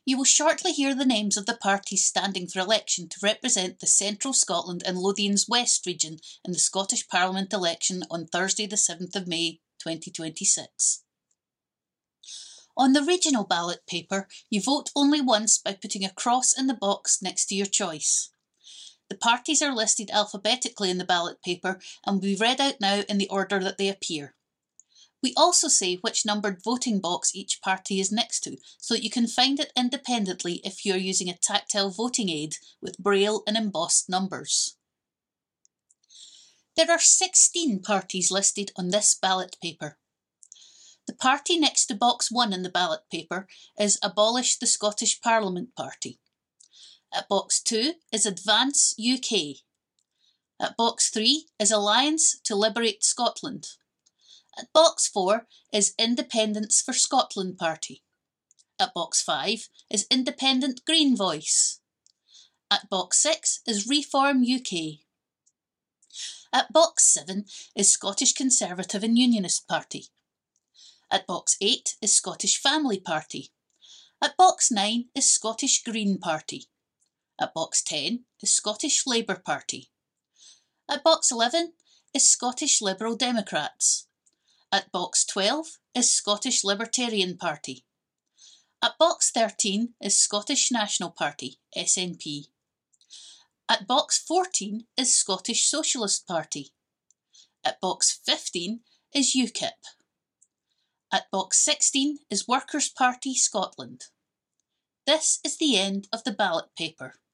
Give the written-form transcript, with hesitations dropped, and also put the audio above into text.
You will shortly hear the names of the parties standing for election to represent the Central Scotland and Lothians West region in the Scottish Parliament election on Thursday the 7th of May 2026. On the regional ballot paper, you vote only once by putting a cross in the box next to your choice. The parties are listed alphabetically in the ballot paper and will be read out now in the order that they appear. We also say which numbered voting box each party is next to, so that you can find it independently if you are using a tactile voting aid with braille and embossed numbers. There are 16 parties listed on this ballot paper. The party next to box 1 in the ballot paper is Abolish the Scottish Parliament Party. At box 2 is Advance UK. At box 3 is Alliance to Liberate Scotland. At box 4 is Independence for Scotland Party. At box 5 is Independent Green Voice. At box 6 is Reform UK. At box 7 is Scottish Conservative and Unionist Party. At box 8 is Scottish Family Party. At box 9 is Scottish Green Party. At box 10 is Scottish Labour Party. At box 11 is Scottish Liberal Democrats. At box 12 is Scottish Libertarian Party. At box 13 is Scottish National Party, SNP. At box 14 is Scottish Socialist Party. At box 15 is UKIP. At box 16 is Workers' Party Scotland. This is the end of the ballot paper.